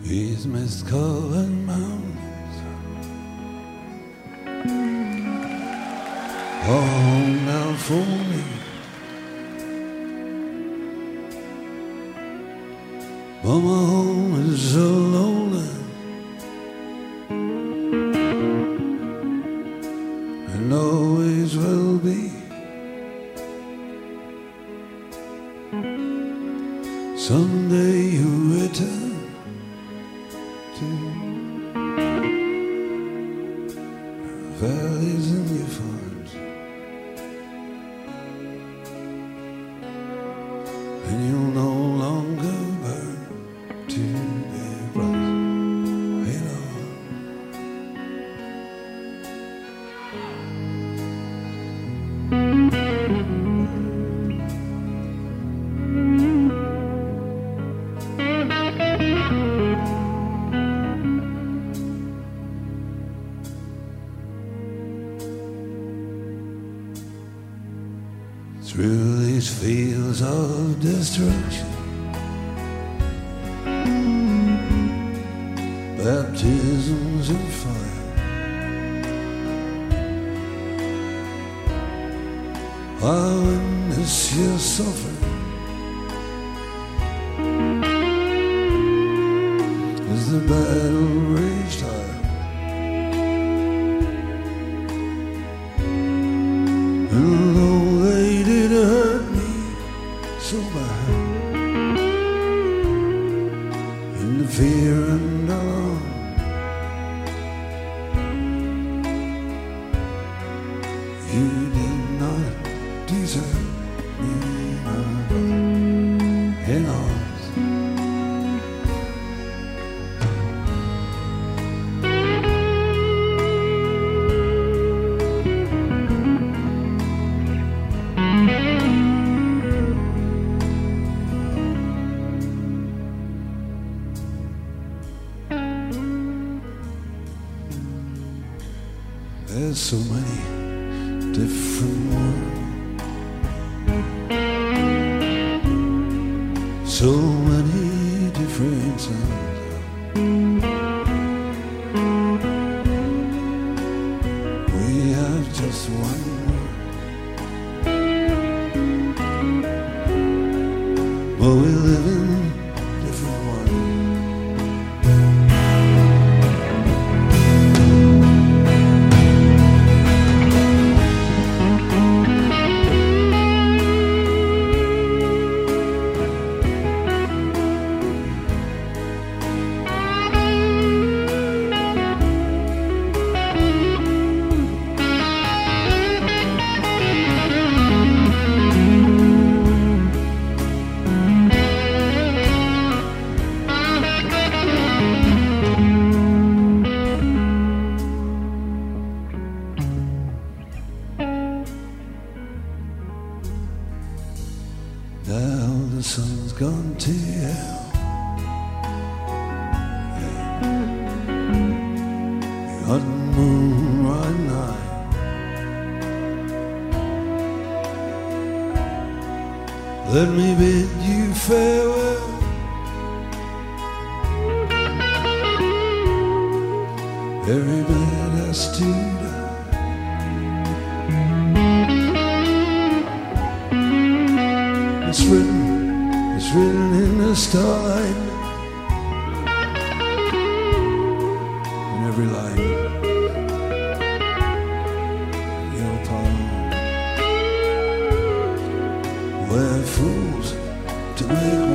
These mist-covered mountains are home now for me. But my home is so lonely, and always will be. Someday you return to valleys and your farms, and you'll no longer burn to their bright halo. Through these fields of destruction, baptisms of fire, I witness your suffering as the battle raged high. And though they did hurt me so bad, in the fear and alarm, you did not deserve me, my brother, in arms. There's so many different worlds, so many different suns. We have just one world, but we live in different ones. Now the sun's gone to hell, the hot moonlight night, let me bid you farewell. Every man has to die. It's written in the starlight, in every line in your palm. We're fools to make